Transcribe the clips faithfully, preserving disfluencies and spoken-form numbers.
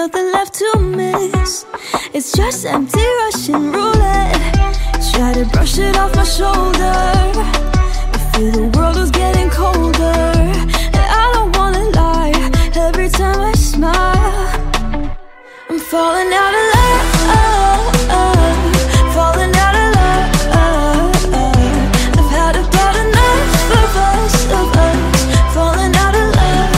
nothing left to miss. It's just empty Russian roulette. Try to brush it off my shoulder. I feel the world was getting colder, and I don't wanna lie. Every time I smile, I'm falling out of love, falling out of love. I've had about enough of us, of us, falling out of love.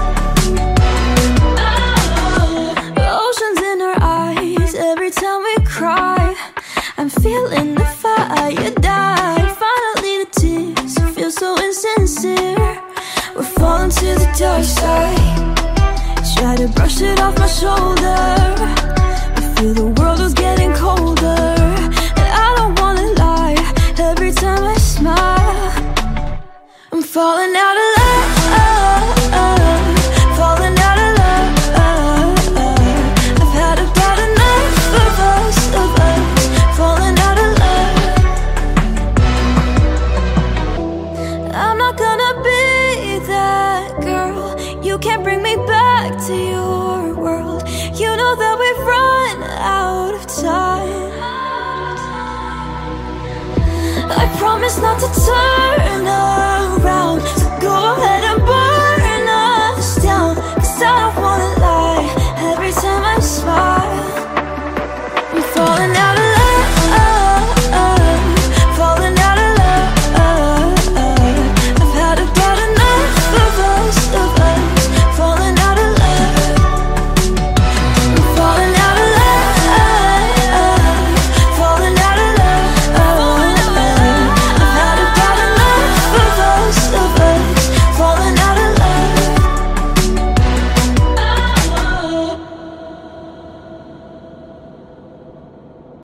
Oceans in our eyes every time we cry. I'm feeling the fire die. Finally the tears feel so insincere. We're falling to the dark side. Try to brush it off my shoulder. I feel the world was getting colder, and I don't wanna lie. Every time I smile, I'm falling out of love, falling out of love. I've had about enough of us, of us, falling out of love. I'm not gonna be that girl. You can't bring me back to your world. You know that we've run out of time. I promise not to turn